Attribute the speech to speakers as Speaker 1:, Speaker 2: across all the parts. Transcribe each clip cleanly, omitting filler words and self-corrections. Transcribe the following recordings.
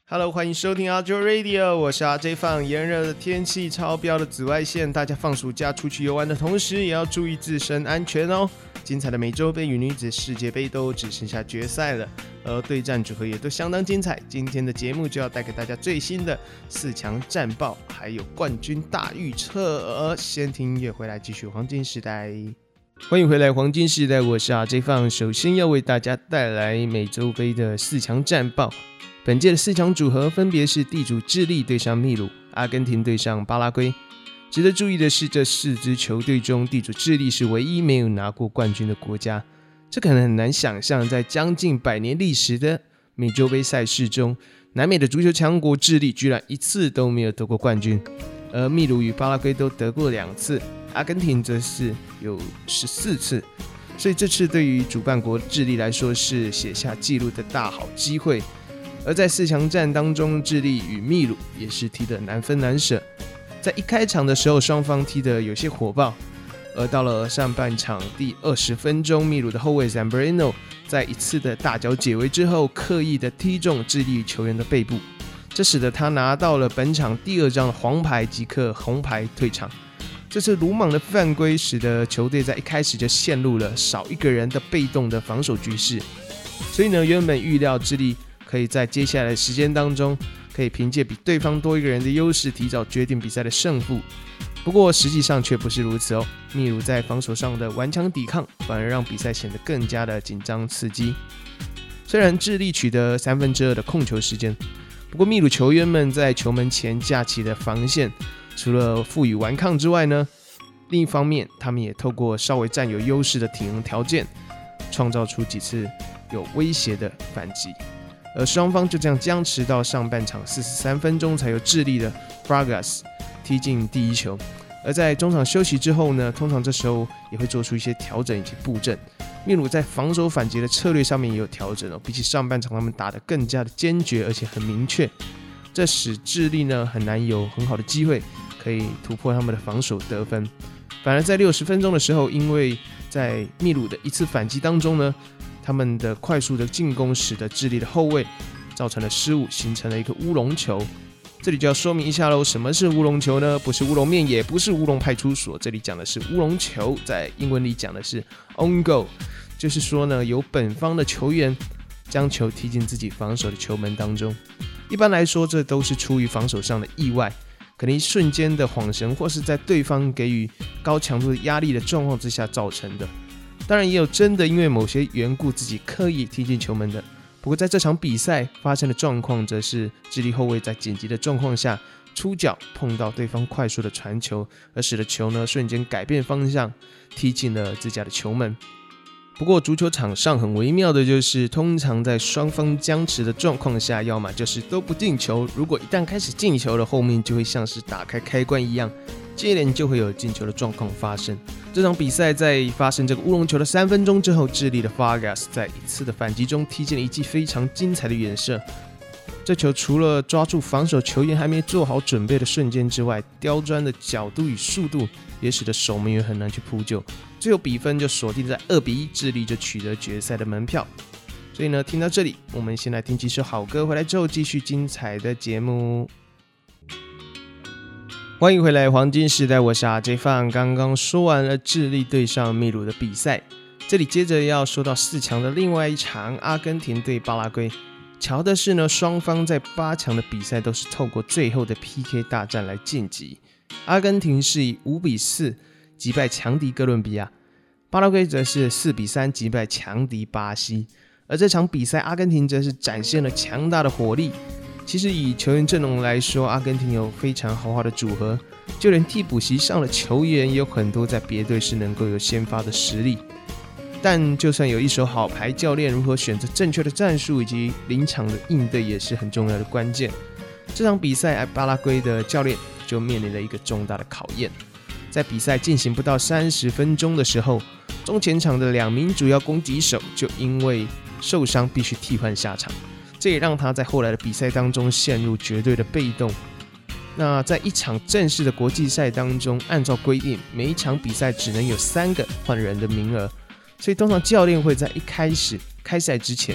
Speaker 1: Hello， 欢迎收听 Audio Radio， 我是 RJ 放。炎热的天气，超标的紫外线，大家放暑假出去游玩的同时，也要注意自身安全哦。精彩的美洲杯与女子世界杯都只剩下决赛了，而对战组合也都相当精彩。今天的节目就要带给大家最新的4强战报，还有冠军大预测。先听音乐回来，继续黄金时代。欢迎回来黄金时代，我是 RJ 放。首先要为大家带来美洲杯的4强战报。本届的4强组合分别是地主智利对上秘鲁，阿根廷对上巴拉圭。值得注意的是，这4支球队中，地主智利是唯一没有拿过冠军的国家。这可能很难想象，在将近100年历史的美洲杯赛事中，南美的足球强国智利居然一次都没有得过冠军，而秘鲁与巴拉圭都得过2次，阿根廷则是有14次。所以这次对于主办国智利来说是写下纪录的大好机会。而在4强战当中，智利与秘鲁也是踢得难分难舍。在一开场的时候，双方踢得有些火爆，而到了上半场第20分钟，秘鲁的后卫 Zambrano 在一次的大脚解围之后，刻意的踢中智利球员的背部，这使得他拿到了本场第2张的黄牌，即刻红牌退场。这次鲁莽的犯规使得球队在一开始就陷入了少一个人的被动的防守局势，所以呢，原本预料智利可以在接下来的时间当中，可以凭借比对方多一个人的优势，提早决定比赛的胜负。不过实际上却不是如此哦。秘鲁在防守上的顽强抵抗，反而让比赛显得更加的紧张刺激。虽然智利取得2/3的控球时间，不过秘鲁球员们在球门前架起的防线，除了负隅顽抗之外呢，另一方面他们也透过稍微占有优势的体能条件，创造出几次有威胁的反击。而双方就这样僵持到上半场43分钟，才由智利的 Vargas 踢进第1球。而在中场休息之后呢，通常这时候也会做出一些调整以及布阵。秘鲁在防守反击的策略上面也有调整哦，比起上半场他们打得更加的坚决，而且很明确。这使智利呢很难有很好的机会可以突破他们的防守得分。反而在60分钟的时候，因为在秘鲁的一次反击当中呢，他们的快速的进攻使得智利的后卫造成了失误，形成了一个乌龙球。这里就要说明一下咯，什么是乌龙球呢？不是乌龙面，也不是乌龙派出所，这里讲的是乌龙球，在英文里讲的是 on goal， 就是说呢，由本方的球员将球踢进自己防守的球门当中。一般来说，这都是出于防守上的意外，可能一瞬间的晃神，或是在对方给予高强度的压力的状况之下造成的。当然也有真的因为某些缘故自己刻意踢进球门的。不过在这场比赛发生的状况，则是智利后卫在紧急的状况下出脚碰到对方快速的传球，而使得球呢瞬间改变方向，踢进了自家的球门。不过足球场上很微妙的就是，通常在双方僵持的状况下，要么就是都不进球，如果一旦开始进球了，后面就会像是打开开关一样，接连就会有进球的状况发生。这场比赛在发生这个乌龙球的3分钟之后，智利的 Vargas 在一次的反击中踢进了一记非常精彩的远射。这球除了抓住防守球员还没做好准备的瞬间之外，刁钻的角度与速度也使得守门员很难去扑救。最后比分就锁定在2-1，智利就取得决赛的门票。所以呢，听到这里，我们先来听几首好歌，回来之后继续精彩的节目。欢迎回来黄金时代，我是 RJ 放。刚刚说完了智利对上秘鲁的比赛，这里接着要说到4强的另外一场，阿根廷对巴拉圭。巧的是呢，双方在8强的比赛都是透过最后的 PK 大战来晋级。阿根廷是以5-4击败强敌哥伦比亚，巴拉圭则是4-3击败强敌巴西。而这场比赛，阿根廷则是展现了强大的火力。其实以球员阵容来说，阿根廷有非常豪华的组合，就连替补席上的球员也有很多在别队是能够有先发的实力。但就算有一手好牌，教练如何选择正确的战术以及临场的应对也是很重要的关键。这场比赛，巴拉圭的教练就面临了一个重大的考验。在比赛进行不到30分钟的时候，中前场的2名主要攻击手就因为受伤必须替换下场。这也让他在后来的比赛当中陷入绝对的被动。那在一场正式的国际赛当中，按照规定，每一场比赛只能有3个换人的名额，所以通常教练会在一开始开赛之前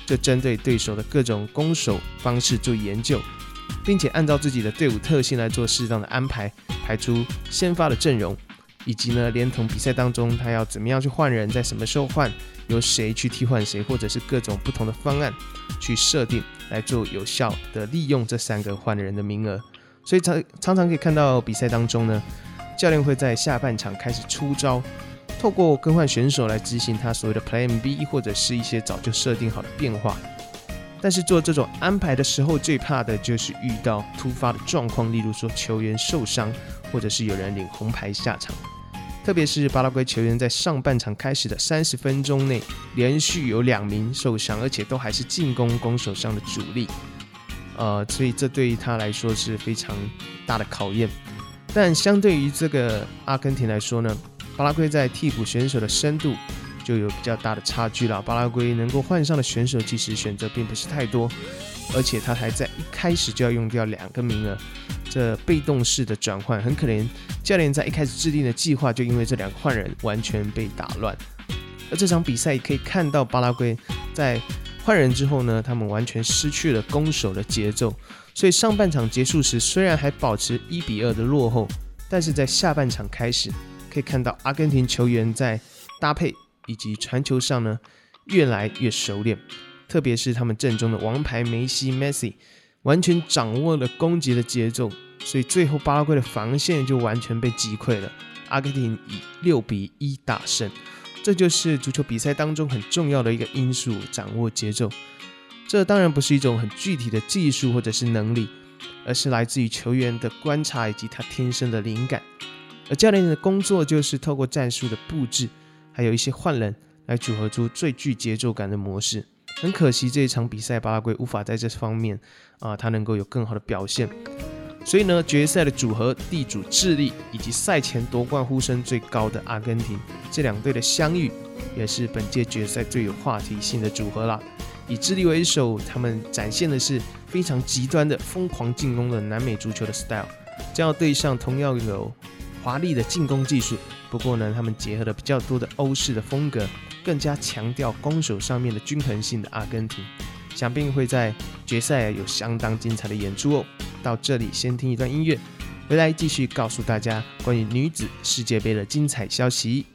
Speaker 1: 就针对对手的各种攻守方式做研究，并且按照自己的队伍特性来做适当的安排，排出先发的阵容，以及呢连同比赛当中他要怎么样去换人，在什么时候换，由谁去替换谁，或者是各种不同的方案去设定，来做有效的利用这3个换人的名额。所以常常可以看到比赛当中呢，教练会在下半场开始出招，透过更换选手来执行他所谓的 Plan B， 或者是一些早就设定好的变化。但是做这种安排的时候，最怕的就是遇到突发的状况，例如说球员受伤，或者是有人领红牌下场。特别是巴拉圭球员在上半场开始的30分钟内，连续有2名受伤，而且都还是进攻攻守上的主力。所以这对于他来说是非常大的考验。但相对于这个阿根廷来说呢，巴拉圭在替补选手的深度就有比较大的差距了。巴拉圭能够换上的选手其实选择并不是太多，而且他还在一开始就要用掉2个名额，这被动式的转换很可能教练在一开始制定的计划就因为这2个换人完全被打乱。而这场比赛可以看到巴拉圭在换人之后呢，他们完全失去了攻守的节奏，所以上半场结束时虽然还保持1-2的落后，但是在下半场开始可以看到阿根廷球员在搭配以及传球上呢越来越熟练，特别是他们阵中的王牌梅西 Messi 完全掌握了攻击的节奏，所以最后巴拉圭的防线就完全被击溃了，阿根廷以6-1大胜。这就是足球比赛当中很重要的一个因素，掌握节奏。这当然不是一种很具体的技术或者是能力，而是来自于球员的观察以及他天生的灵感。而教练的工作就是透过战术的布置，还有一些换人来组合出最具节奏感的模式。很可惜这一场比赛巴拉圭无法在这方面他能够有更好的表现。所以呢，决赛的组合地主智利以及赛前夺冠呼声最高的阿根廷，这2队的相遇也是本届决赛最有话题性的组合啦。以智利为首，他们展现的是非常极端的疯狂进攻的南美足球的 style， 将要对上同样有华丽的进攻技术，不过呢，他们结合了比较多的欧式的风格，更加强调攻守上面的均衡性的阿根廷，想必会在决赛有相当精彩的演出哦。到这里先听一段音乐，回来继续告诉大家关于女子世界杯的精彩消息。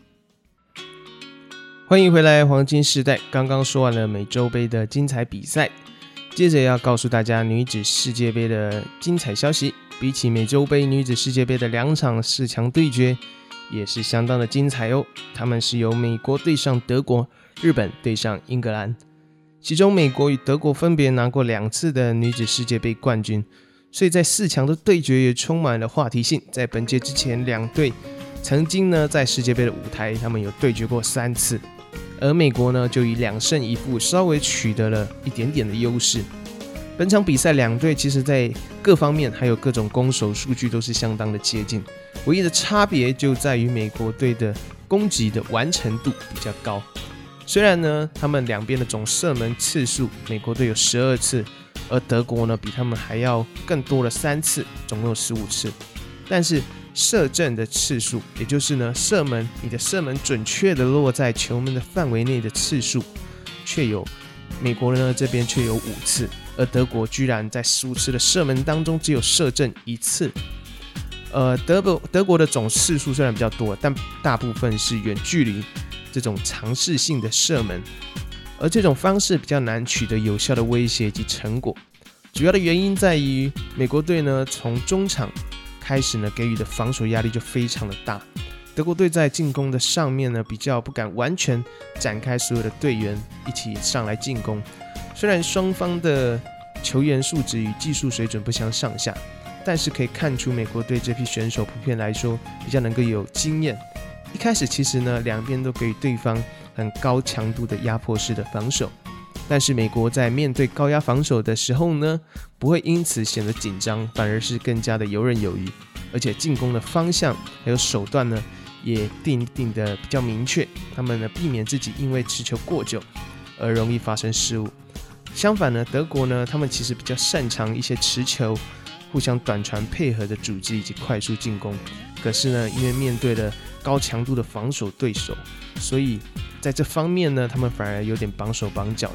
Speaker 1: 欢迎回来黄金时代，刚刚说完了美洲杯的精彩比赛，接着要告诉大家女子世界杯的精彩消息。比起美洲杯，女子世界杯的2场4强对决也是相当的精彩哦。他们是由美国对上德国，日本对上英格兰，其中美国与德国分别拿过2次的女子世界杯冠军，所以在4强的对决也充满了话题性。在本届之前，2队曾经呢在世界杯的舞台他们有对决过3次，而美国呢就以2胜1负稍微取得了一点点的优势。本场比赛2队其实在各方面还有各种攻守数据都是相当的接近，唯一的差别就在于美国队的攻击的完成度比较高。虽然呢他们2边的总射门次数美国队有12次，而德国呢比他们还要更多了3次，总共有15次，但是射正的次数，也就是呢你的射门准确的落在球门的范围内的次数，却有美国呢这边却有5次，而德国居然在15次的射门当中只有射正1次。德国的总次数虽然比较多，但大部分是远距离这种尝试性的射门，而这种方式比较难取得有效的威胁及成果。主要的原因在于美国队呢从中场开始呢给予的防守压力就非常的大，德国队在进攻的上面呢比较不敢完全展开所有的队员一起上来进攻。虽然双方的球员素质与技术水准不相上下，但是可以看出美国队这批选手普遍来说比较能够有经验。一开始其实呢2边都给予对方很高强度的压迫式的防守，但是美国在面对高压防守的时候呢不会因此显得紧张，反而是更加的游刃有余，而且进攻的方向还有手段呢也定的比较明确，他们呢避免自己因为持球过久而容易发生失误。相反呢，德国呢他们其实比较擅长一些持球互相短传配合的组织以及快速进攻，可是呢因为面对了高强度的防守对手，所以在这方面呢他们反而有点绑手绑脚的，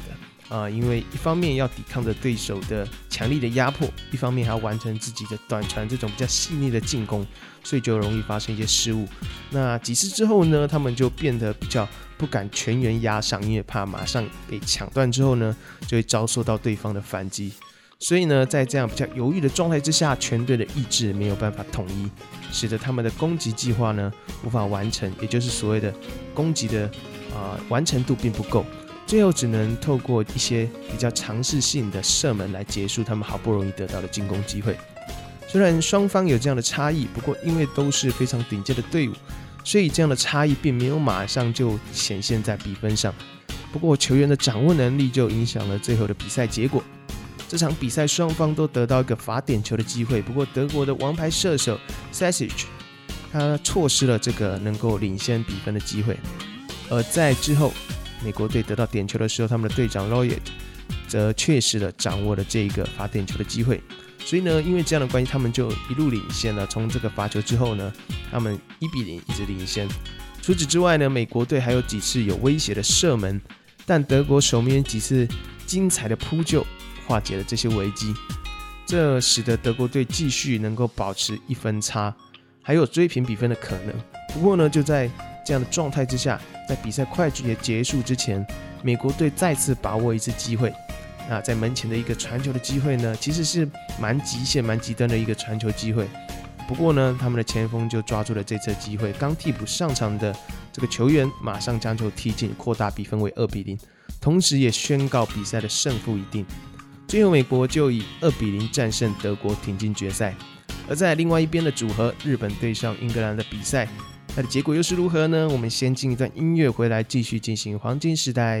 Speaker 1: 因为一方面要抵抗着对手的强力的压迫，一方面还要完成自己的短传这种比较细腻的进攻，所以就容易发生一些失误。那几次之后呢，他们就变得比较不敢全员压上，因为怕马上被抢断之后呢，就会遭受到对方的反击。所以呢，在这样比较犹豫的状态之下，全队的意志没有办法统一，使得他们的攻击计划呢无法完成，也就是所谓的攻击的完成度并不够。最后只能透过一些比较尝试性的射门来结束他们好不容易得到的进攻机会。虽然双方有这样的差异，不过因为都是非常顶尖的队伍，所以这样的差异并没有马上就显现在比分上。不过球员的掌握能力就影响了最后的比赛结果。这场比赛双方都得到一个罚点球的机会，不过德国的王牌射手 Sasic 他错失了这个能够领先比分的机会。而在之后美国队得到点球的时候，他们的队长 Lloyd 则确实的掌握了这个罚点球的机会，所以呢，因为这样的关系，他们就一路领先了。从这个罚球之后呢，他们1-0一直领先。除此之外呢，美国队还有几次有威胁的射门，但德国守门员几次精彩的扑救化解了这些危机，这使得德国队继续能够保持1分差，还有追平比分的可能。不过呢，就在这样的状态之下，在比赛快结束之前，美国队再次把握一次机会。那在门前的一个传球的机会呢，其实是蛮极限、蛮极端的一个传球机会。不过呢，他们的前锋就抓住了这次机会，刚替补上场的这个球员马上将球踢进，扩大比分为2-0，同时也宣告比赛的胜负已定。最后，美国就以2-0战胜德国，挺进决赛。而在另外一边的组合，日本对上英格兰的比赛，它的结果又是如何呢？我们先进一段音乐回来，继续进行黄金时代。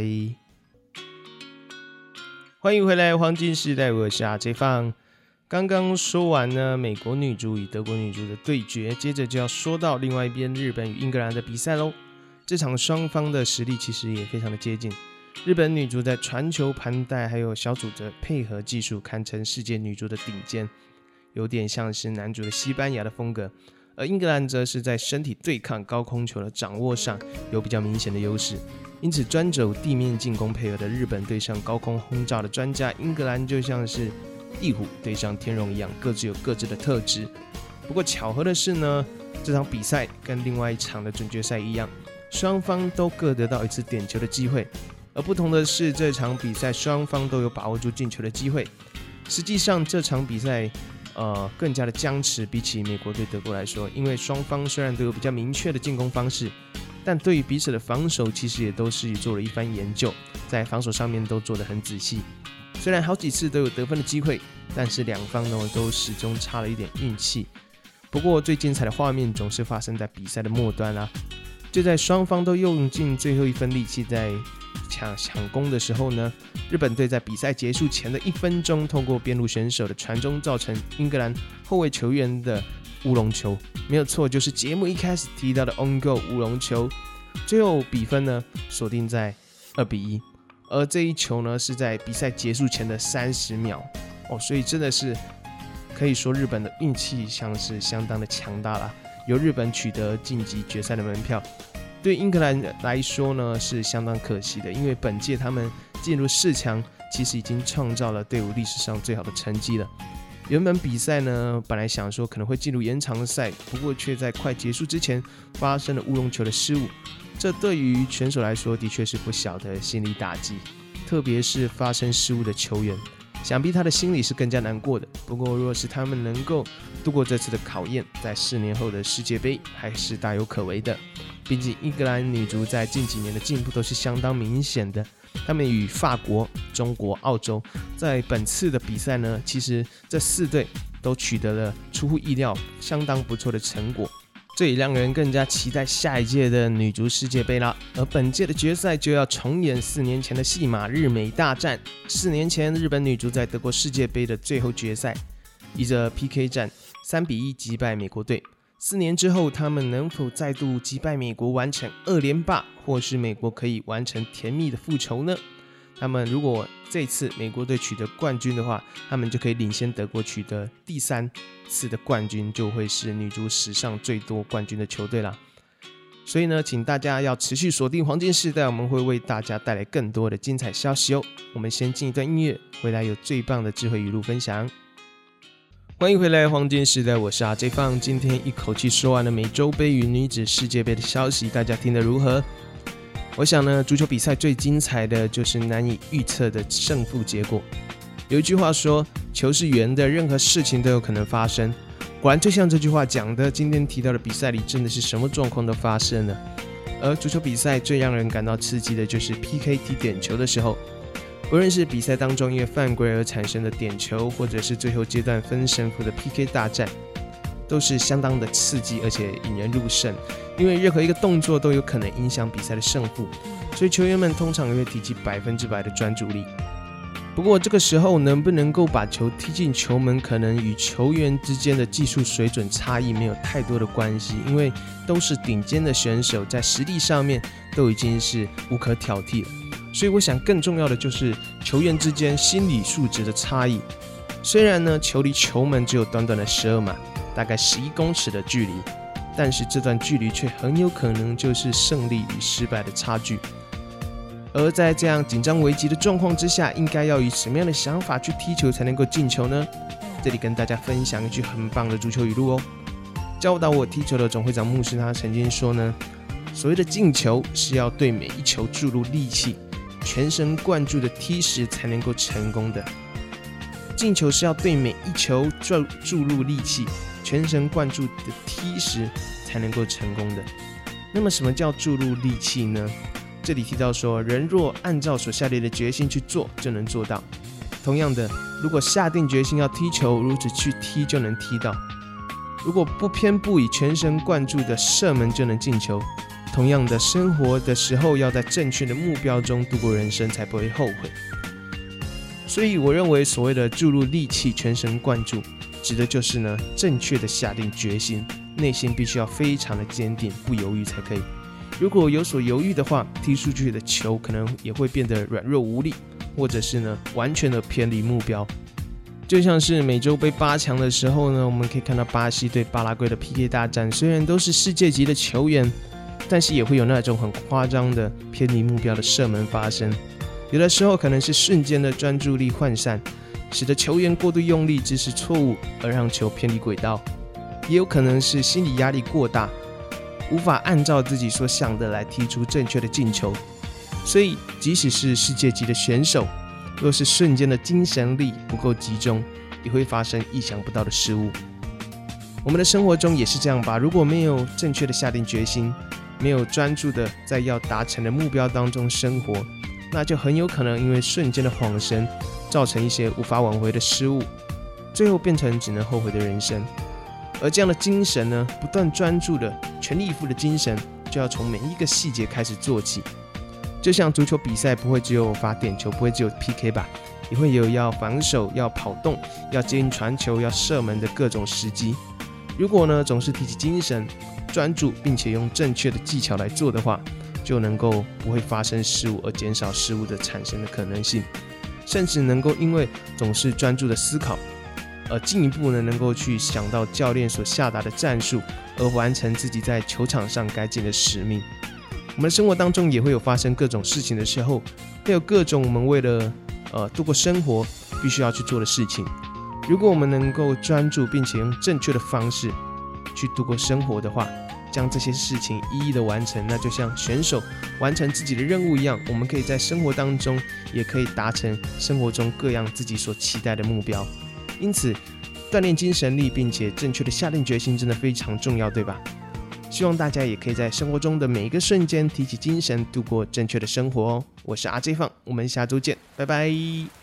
Speaker 1: 欢迎回来，黄金时代，我是阿 J 放。刚刚说完呢，美国女足与德国女足的对决，接着就要说到另外一边日本与英格兰的比赛咯。这场双方的实力其实也非常的接近。日本女足在传球、盘带还有小组的配合技术堪称世界女足的顶尖，有点像是男足的西班牙的风格。而英格兰则是在身体对抗、高空球的掌握上有比较明显的优势，因此专走地面进攻配合的日本对上高空轰炸的专家英格兰就像是壁虎对上天龙一样，各自有各自的特质。不过巧合的是呢，这场比赛跟另外一场的准决赛一样，双方都各得到一次点球的机会，而不同的是，这场比赛双方都有把握住进球的机会。实际上这场比赛更加的僵持，比起美国对德国来说，因为双方虽然都有比较明确的进攻方式，但对于彼此的防守其实也都是做了一番研究，在防守上面都做得很仔细。虽然好几次都有得分的机会，但是两方呢都始终差了一点运气。不过最精彩的画面总是发生在比赛的末端啦，就在双方都用尽最后一分力气在抢攻的时候呢，日本队在比赛结束前的1分钟，透过边路选手的传中，造成英格兰后卫球员的乌龙球。没有错，就是节目一开始提到的 on goal 乌龙球。最后比分呢锁定在2-1，而这一球呢是在比赛结束前的30秒所以真的是可以说日本的运气像是相当的强大啦，由日本取得晋级决赛的门票。对英格兰来说呢是相当可惜的，因为本届他们进入4强其实已经创造了队伍历史上最好的成绩了。原本比赛呢本来想说可能会进入延长赛，不过却在快结束之前发生了乌龙球的失误，这对于选手来说的确是不小的心理打击，特别是发生失误的球员，想必他的心里是更加难过的。不过若是他们能够度过这次的考验，在4年后的世界杯还是大有可为的。毕竟英格兰女足在近几年的进步都是相当明显的，他们与法国、中国、澳洲在本次的比赛呢，其实这4队都取得了出乎意料相当不错的成果，这也让人更加期待下一届的女足世界杯啦。而本届的决赛就要重演4年前的戏码，日美大战。4年前日本女足在德国世界杯的最后决赛以着 PK 战3-1击败美国队。4年之后，他们能否再度击败美国，完成2连霸，或是美国可以完成甜蜜的复仇呢？他们如果这次美国队取得冠军的话，他们就可以领先德国取得第3次的冠军，就会是女足史上最多冠军的球队啦。 所以呢，请大家要持续锁定黄金时代，我们会为大家带来更多的精彩消息哦。我们先进一段音乐，回来有最棒的智慧语录分享。欢迎回来黄金时代，我是RJ放。今天一口气说完了美洲杯与女子世界杯的消息，大家听得如何？我想呢，足球比赛最精彩的就是难以预测的胜负结果。有一句话说，球是圆的，任何事情都有可能发生。果然就像这句话讲的，今天提到的比赛里真的是什么状况都发生了。而足球比赛最让人感到刺激的就是 PK 踢点球的时候，不论是比赛当中因为犯规而产生的点球，或者是最后阶段分胜负的 PK 大战，都是相当的刺激而且引人入胜。因为任何一个动作都有可能影响比赛的胜负，所以球员们通常也会提起100%的专注力。不过这个时候能不能够把球踢进球门，可能与球员之间的技术水准差异没有太多的关系，因为都是顶尖的选手，在实力上面都已经是无可挑剔了。所以我想更重要的就是球员之间心理素质的差异。虽然呢，球离球门只有短短的12码，大概11公尺的距离，但是这段距离却很有可能就是胜利与失败的差距。而在这样紧张危急的状况之下，应该要以什么样的想法去踢球才能够进球呢？这里跟大家分享一句很棒的足球语录哦。教导我踢球的总会长牧师他曾经说呢，所谓的进球是要对每一球注入力气，全神贯注的踢时才能够成功的。进球是要对每一球注入力气，全神贯注的踢时才能够成功的。那么什么叫注入力气呢？这里提到说，人若按照所下定的决心去做，就能做到。同样的，如果下定决心要踢球，如此去踢就能踢到。如果不偏不倚，全神贯注的射门就能进球。同样的，生活的时候要在正确的目标中度过人生，才不会后悔。所以我认为所谓的注入力气、全神贯注，指的就是呢，正确的下定决心，内心必须要非常的坚定，不犹豫才可以。如果有所犹豫的话，踢出去的球可能也会变得软弱无力，或者是呢完全的偏离目标。就像是美洲杯8强的时候呢，我们可以看到巴西对巴拉圭的 PK 大战，虽然都是世界级的球员，但是也会有那种很夸张的偏离目标的射门发生。有的时候可能是瞬间的专注力涣散，使得球员过度用力，姿势错误而让球偏离轨道，也有可能是心理压力过大，无法按照自己所想的来踢出正确的进球。所以即使是世界级的选手，若是瞬间的精神力不够集中，也会发生意想不到的失误。我们的生活中也是这样吧，如果没有正确的下定决心，没有专注的在要达成的目标当中生活，那就很有可能因为瞬间的恍神，造成一些无法挽回的失误，最后变成只能后悔的人生。而这样的精神呢，不断专注的全力以赴的精神，就要从每一个细节开始做起。就像足球比赛不会只有罚点球，不会只有 PK 吧，也会有要防守、要跑动、要接应传球、要射门的各种时机。如果呢总是提起精神、专注，并且用正确的技巧来做的话，就能够不会发生失误，而减少失误的产生的可能性，甚至能够因为总是专注的思考，而进一步呢能够去想到教练所下达的战术，而完成自己在球场上该尽的使命。我们的生活当中也会有发生各种事情的时候，会有各种我们为了度过生活必须要去做的事情。如果我们能够专注并且用正确的方式去度过生活的话，将这些事情一一的完成，那就像选手完成自己的任务一样，我们可以在生活当中也可以达成生活中各样自己所期待的目标。因此锻炼精神力并且正确的下定决心真的非常重要，对吧？希望大家也可以在生活中的每一个瞬间提起精神，度过正确的生活哦。我是RJ放，我们下周见，拜拜。